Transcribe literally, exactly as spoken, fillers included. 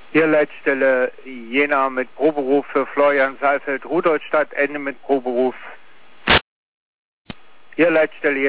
Hier Leitstelle Jena mit Proberuf für Florian Saalfeld, Rudolstadt, Ende mit Proberuf. Hier Leitstelle